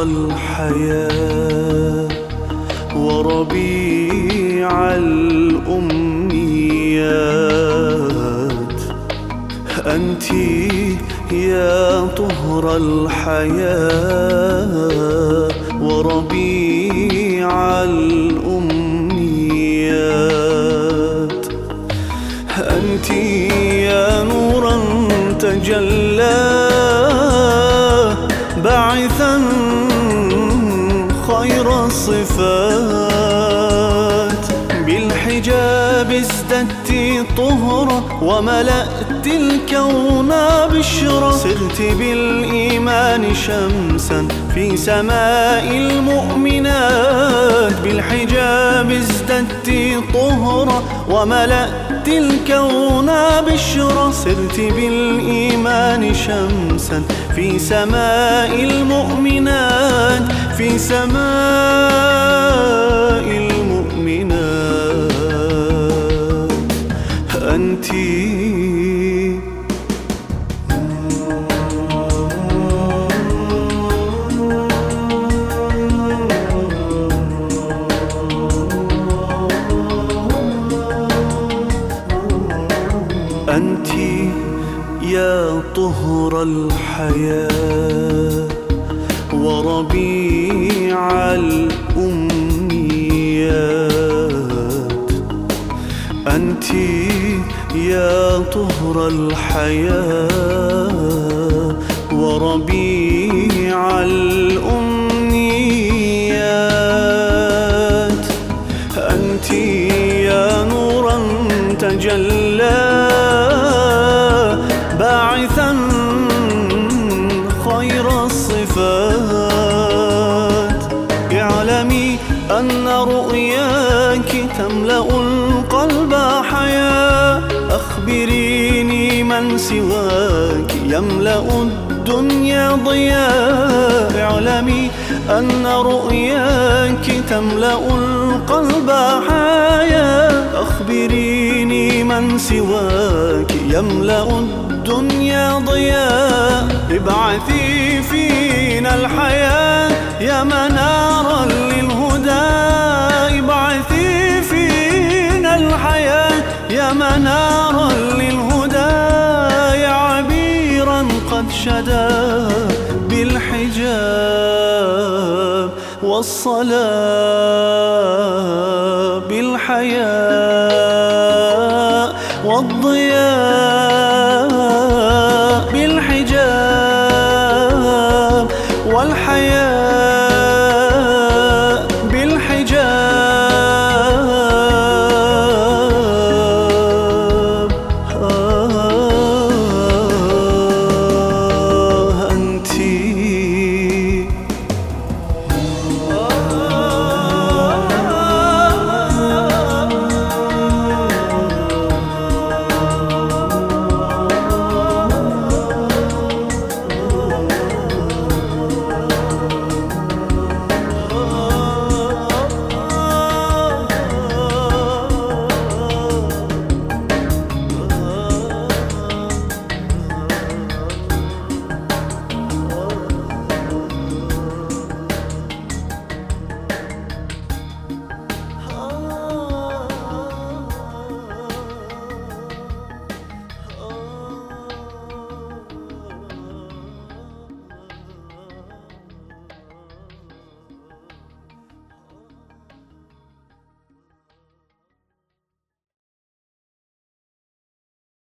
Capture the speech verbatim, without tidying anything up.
الحياة وربيع الأمنيات. أنت يا طهر الحياة وربيع الأمنيات. أنت يا نورا تجلى باعثا خير الصفات. بالحجاب ازددت طهرا وملأت الكون بشرا. صرت بالإيمان شمسا في سماء المؤمنات. بالحجاب ازددت طهرا وملأت الكون بشرا. صرت بالإيمان شمسا في سماء المؤمنات. في سماء المؤمنات أنت. أنت يا طهر الحياة وربيع الأمنيات. أنت يا طهر الحياة وربيع الأمنيات. أنت يا نورا تجلى باعثا خير الصفات. اعلمي أن رؤياك تملأ القلب حياة. أخبريني من سواك يملأ الدنيا ضياء. اعلمي أن رؤياك تملأ القلب حياة. أخبريني من سواك يملأ الدنيا ضياء. ابعثي فينا الحياة يا منارا للهدى. ابعثي فينا الحياة يا منارا للهدى. يا عبيرا قد شدا بالحجاب والصلاة بالحياة.